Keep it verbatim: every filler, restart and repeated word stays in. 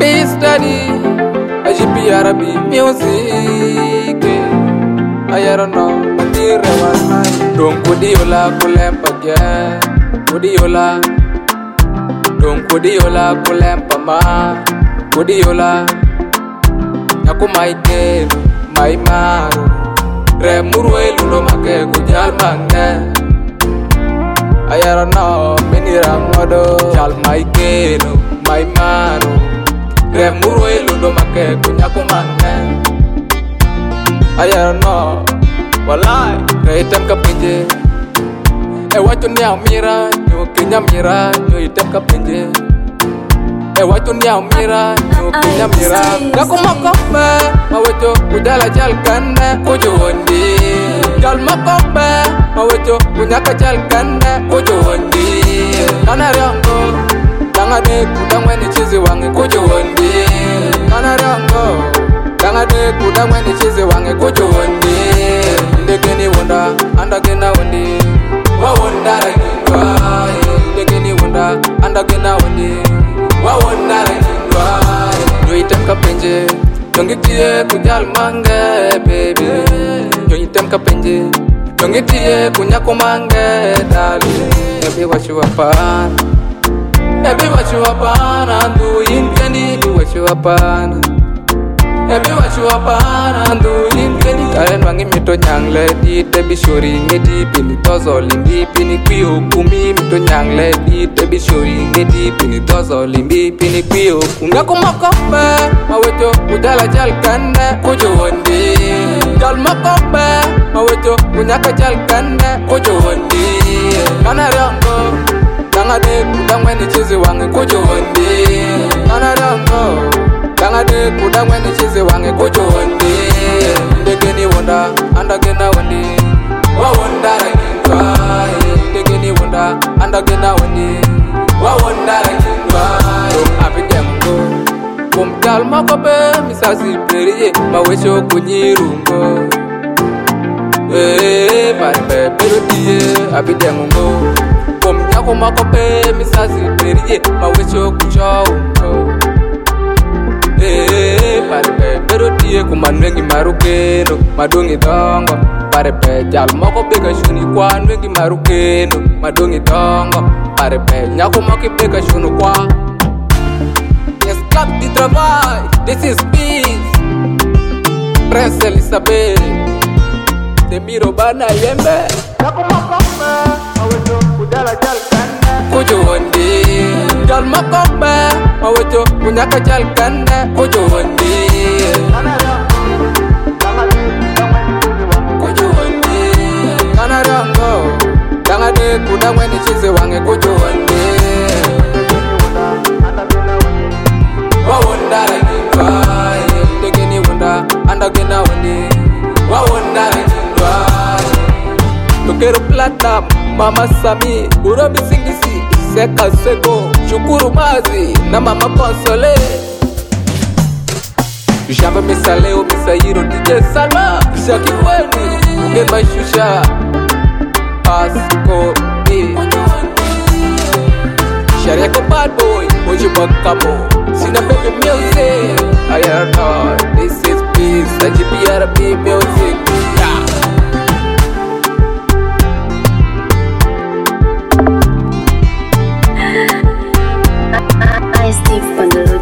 Be steady, I should be Arabic music. I don't know, don't put the ola pulempa again. Put the ola, don't put the ola pulempa ma. Put the ola, Naku my day, my maru. Remurwe luno make kujal mange. I don't know, many rangodo. Jal my keno, my maru. Remurwe luno make kunyaku mange. I don't know, walai, reitem kapinje. E watu niya mira, nyo kinya mira, nyo item kapinje. E watu niya mira, nyo kinya mira. Naku makope, mawecho kujala jal kane kujo wondi. Jal makope, mawecho kunyaka jal kane kujo wondi. Kana ryango, tangane kudangwe ni chizi wangi kujo wondi. Kana ryango, tangane kudangwe ni chizi wangi kujo wondi. Ndekeni wonda, andagena wondi. Wa wonda ragindwa, ndekeni wonda, andagena wondi. Wa wonda ragindwa, nyo item kapenje. Yongitie kujal mange, baby. Nyo item kapenje. Yongitie kunyako mange, darling. Baby, what you upon? Baby, what you upon? And do intended, be what you upon. Baby, what you upon? And do intended. Karen wangi mito nyangle di tebi shori ngedi pini tozo limbi pini kuyo kumi mito nyangle di tebi shori ngedi pini tozo limbi pini kuyo kumi. Naku makope, mawecho kujala jal kane kujo wondi. Jal makope, mawecho kunyaka jal kane kujo wondi. Kana ryango, tangade kudangwe ni chizi wangi kujo wondi. Kana ryango, tangade kudangwe ni chizi wangi kujo wondi. Ndekeni wonda, andagena wondi. Wa wonda ragindwa, ndekeni wonda, andagena wondi. Wa wonda ragindwa, abidengo. Kumjal makope, misasi periye, mawecho kunyirungo. Eh, pare pero die, abidengo. Kumjako makope, misasi periye, mawecho kuchongo. Eh, pare pero die, kumanwengi marukeno, madongi dongo. Pare pe jal moko bega shuni kwa nwengi marukeno, madongi dongo. Pare pe nyako moki bega shunu kwa. Yes, clap the travail, this is peace. Prince Elizabeth, de miro bana yembe. Naku makope, mawecho kujala jal kane kujo wondi. Jal makope, mawecho kunyaka jal kane kujo wondi. Kujo wondi. Kana ryango, tangade kudangwe ni chizi wangi kujo wondi. Wa wonda ragindwa, ndekeni wonda, andagena wondi. Wa wonda ragindwa. Tokero Platinum, Mama Sami, Urobi Singisi, Seka Seko, Shukuru Mazi, na Mama Konsole. Shamba misaleo, misayiro, D J Salma, Shaki Weni, Ugeba Shusha, Asko, E. Shariako Bad Boy, Mojiba Kamo, Sina Baby Music. I heard all, this is peace, I G P R B music. Yeah. I Steve on the